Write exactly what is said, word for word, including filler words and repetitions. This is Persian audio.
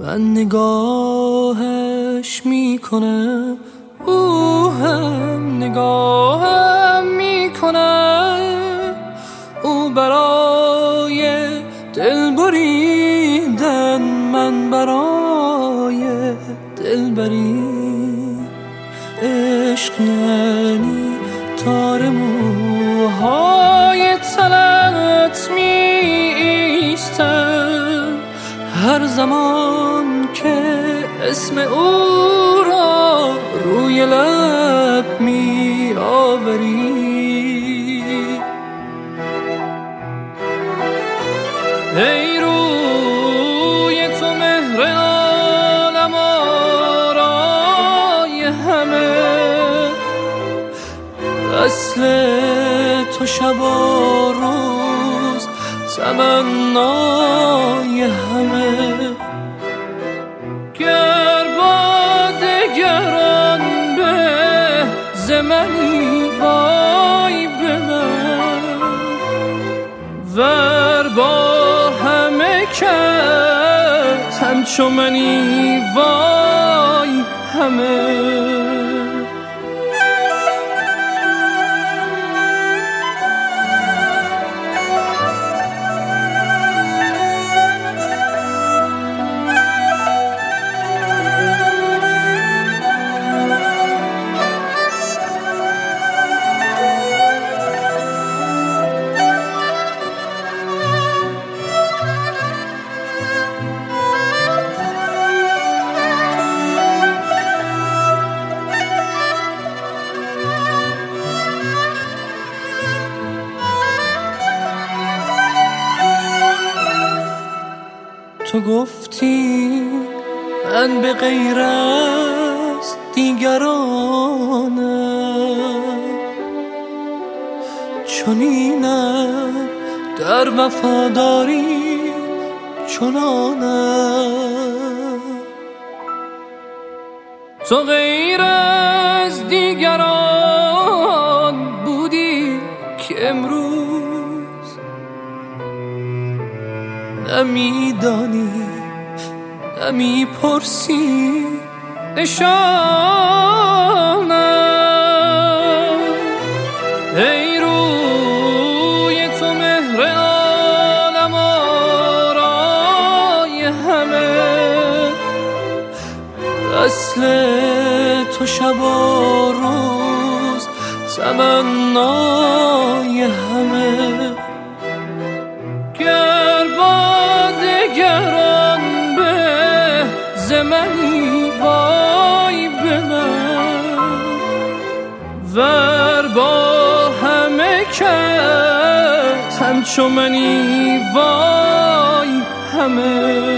من نگاهش میکنم، او هم نگاهم میکنه. او برای دل بریدن، من برای دل بری. عشق یعنی تار موهای تنت می ایستم هر زمان که اسم او را روی لب می آوری. ای روی تو مهر عالم آرای همه، اصل تو شب و روز تمنای همه. گر با دگران به زمانی وای به من، ور با همه کس همچو منی وای همه. تو گفتی من به غیر از دیگرانم، چنینم در وفاداری چنانم. تو غیر از دیگران بودی که امروز نمیدانی نمیپرسی نشانم. ای روی تو مهر عالم آرای همه، اصل تو شب و روز تمنای همه. گر با دگران به زمانی وای به من، ور با همه کس همچو منی وای همه.